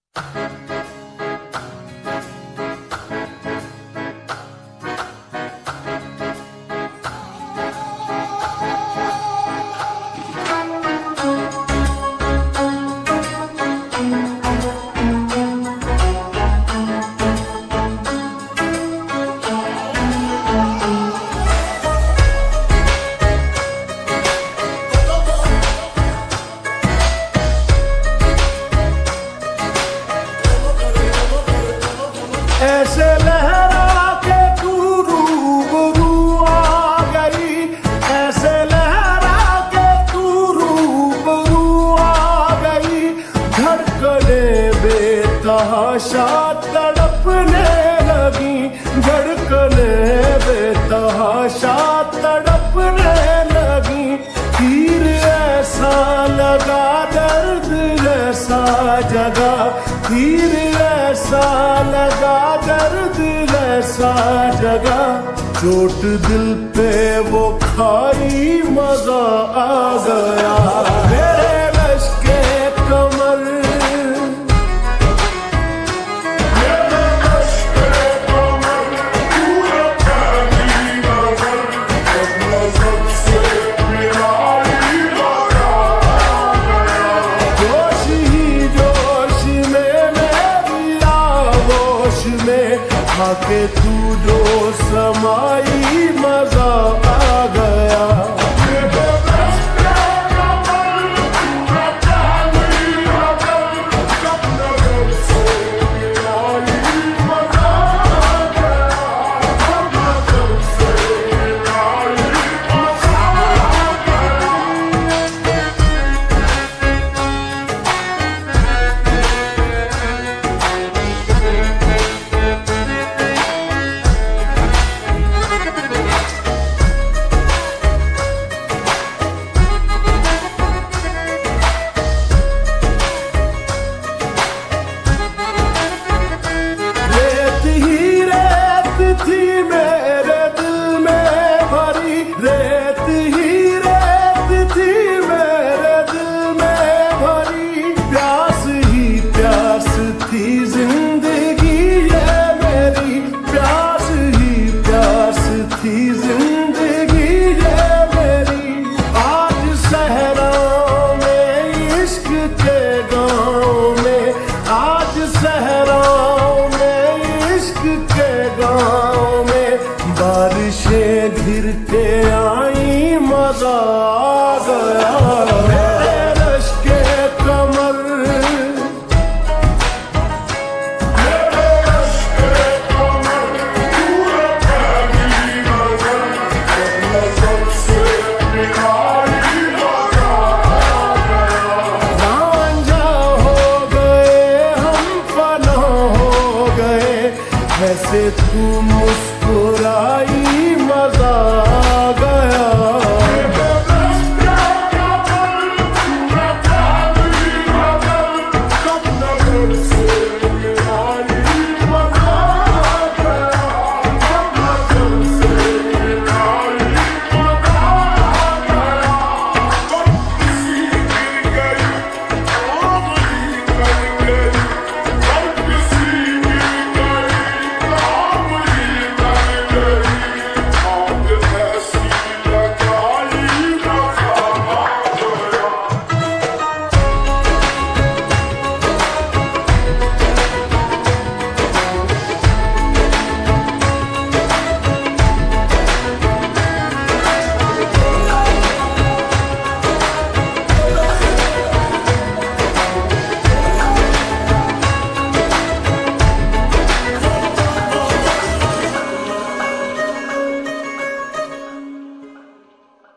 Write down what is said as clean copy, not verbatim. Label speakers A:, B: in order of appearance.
A: ऐसे लहरा के तू रूबरू आ गई, ऐसे लहरा के तू रूबरू आ गई। धड़कने बेतहाशा तड़पने लगी, धड़कने बेतहाशा तड़पने लगी। तीर ऐसा लगा दर्द ऐसा जगा, तीर ऐसा लगा दर्द ऐसा जगा। चोट दिल पे वो खाई मजा आ गया। मेरे लश्के कमर, मेरे लश्के कमर, पूरा खाली नजर, अपना सबसे मिला ही लगा आ गया। जोश ही जोश में मेरी आगोश में आके तू जो समाई मजा आ गया। बारिशें घिर के आई मजा आ गया। मेरे लश्के कमर, मेरे लश्के कमर, पूरा खाली नजर, अपना सबसे मिला ही लगा आ गया। रांझा हो गए हम, फना हो गए, ऐसे तुम